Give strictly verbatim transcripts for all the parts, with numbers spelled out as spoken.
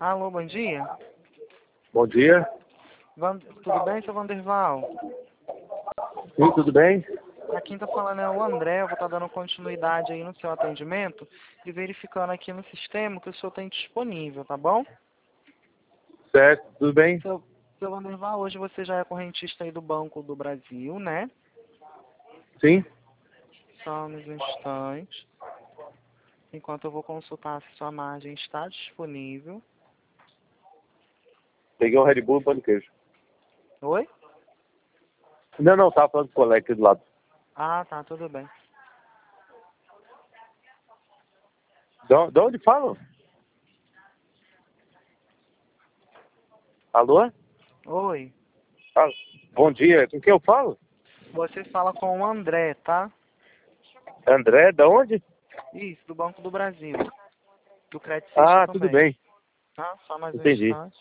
Alô, bom dia. Bom dia. Van- Tudo bem, seu Vanderval? Sim, tudo bem? Aqui quem tá falando é o André. Eu vou estar dando continuidade aí no seu atendimento e verificando aqui no sistema o que o senhor tem disponível, tá bom? Certo, tudo bem? Seu, seu Vanderval, hoje você já é correntista aí do Banco do Brasil, né? Sim. Só uns instantes. Enquanto eu vou consultar se sua margem está disponível. Peguei um Red Bull e pão de queijo. Oi? Não, não, tava falando com o colega aqui do lado. Ah, tá, tudo bem. De, de onde falam? Alô? Oi. Ah, bom dia, com quem eu falo? Você fala com o André, tá? André, da onde? Isso, do Banco do Brasil. Do Crédito Cesta Ah, tudo também. bem. Tá? Só mais um Entendi. instante.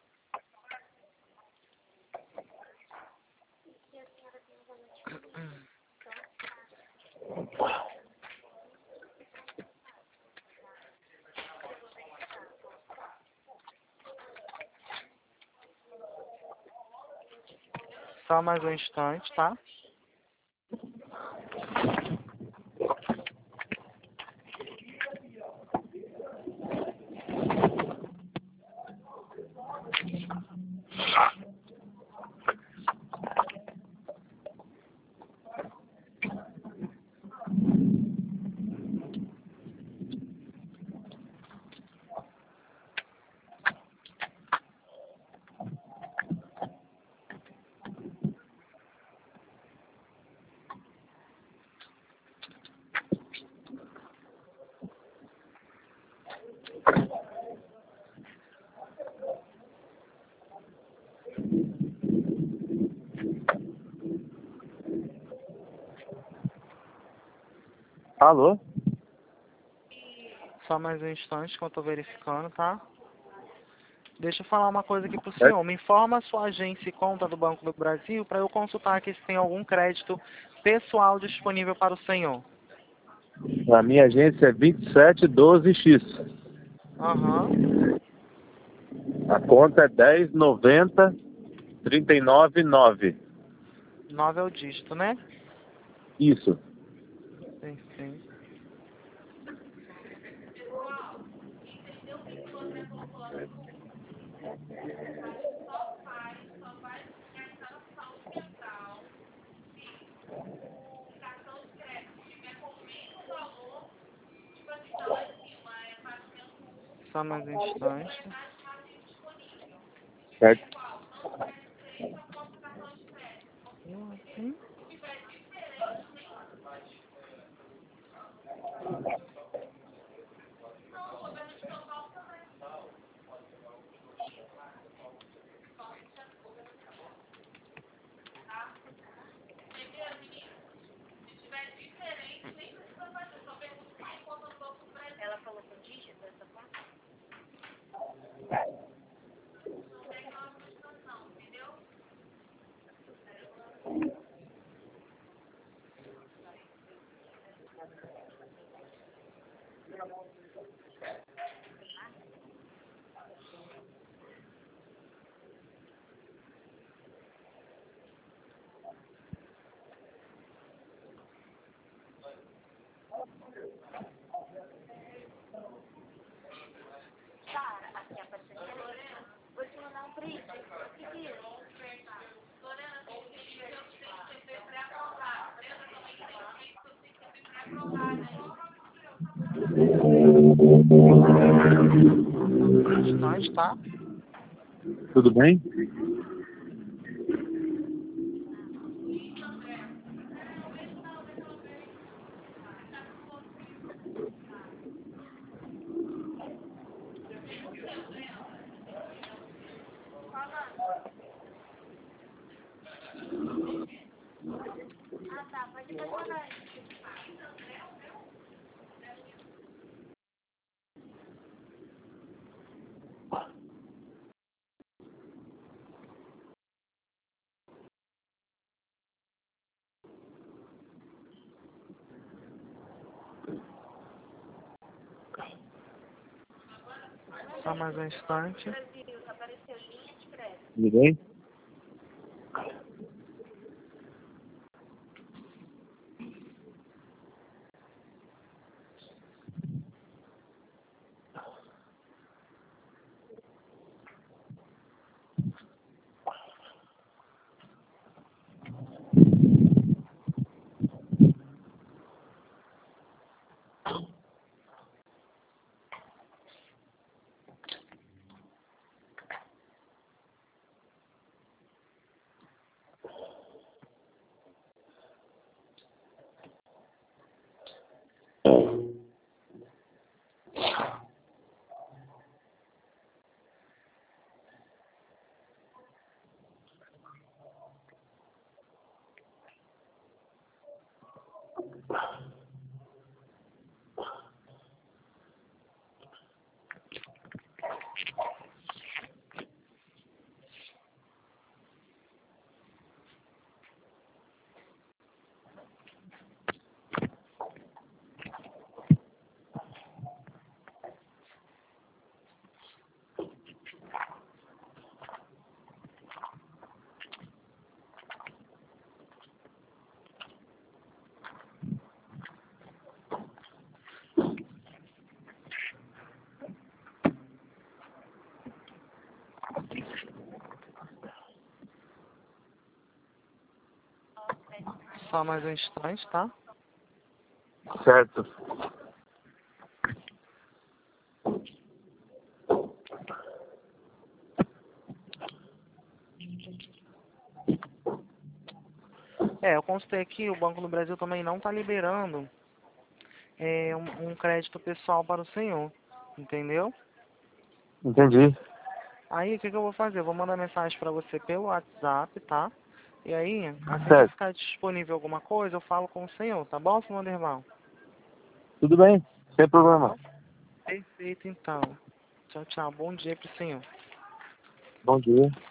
Só mais um instante, tá? Alô? Só mais um instante que eu tô verificando, tá? Deixa eu falar uma coisa aqui pro É, senhor. Me informa a sua agência e conta do Banco do Brasil para eu consultar aqui se tem algum crédito pessoal disponível para o senhor. a minha agência é vinte e sete doze X. Aham. A conta é dez noventa trinta e nove nove. nove é o dígito, né? Isso. Sim, sim. Só mais um instante. Certo. Uhum. Um instante, tá? Tudo bem? Só mais um instante. Tudo bem? Só mais um instante, tá? Certo. É, eu constatei aqui, o Banco do Brasil também não está liberando é, um, um crédito pessoal para o senhor, entendeu? Entendi. Aí, o que, que eu vou fazer? Eu vou mandar mensagem para você pelo WhatsApp, tá? E aí, assim que Certo. ficar disponível alguma coisa, eu falo com o senhor, tá bom, senhor Anderval? Tudo bem, sem problema. Perfeito, então. Tchau, tchau. Bom dia pro senhor. Bom dia.